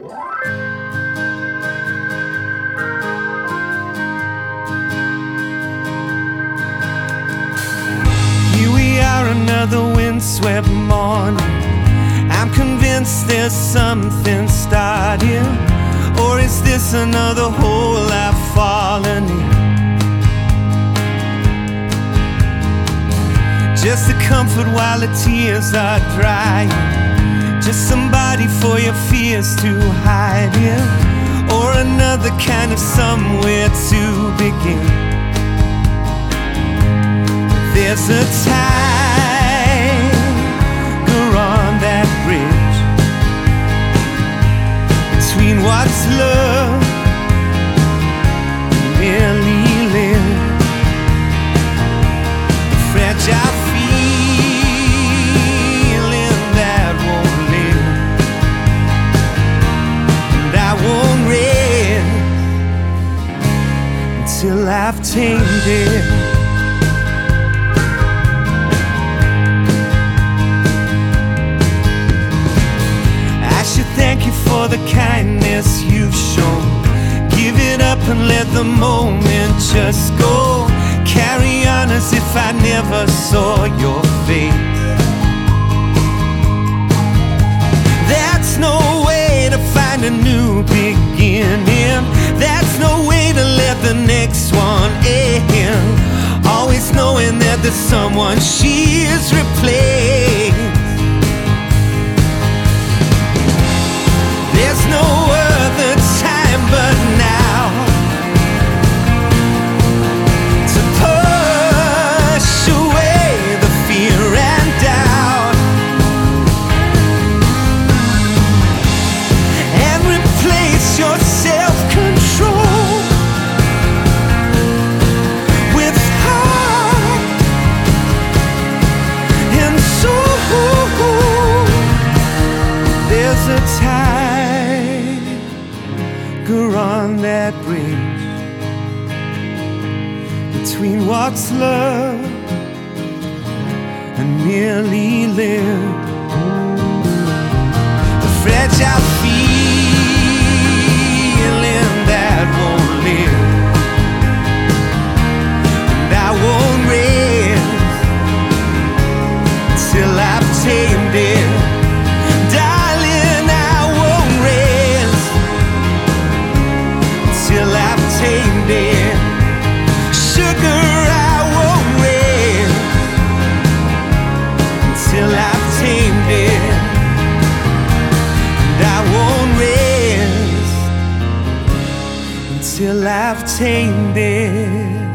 Here we are, another windswept morning. I'm convinced there's something starting. Or is this another hole I've fallen in? Just a comfort while the tears are drying. Just somebody for your fears to hide in. Or another kind of somewhere to begin. There's a tiger on that bridge between what's love and merely live. Fragile feeling that won't live, and I won't rest until I've tamed it. Thank you for the kindness you've shown. Give it up and let the moment just go. Carry on as if I never saw your face. That's no way to find a new beginning. That's no way to let the next one end. Always knowing that there's someone she is replaced. There's no other time but now to push away the fear and doubt and replace your self-control with heart and soul. There's a on that bridge between what's love and merely live. The fragile feeling that won't live, and I won't rest till I've tamed it. Till I've tamed it. Sugar, I won't rest until I've tamed it. And I won't rest until I've tamed it.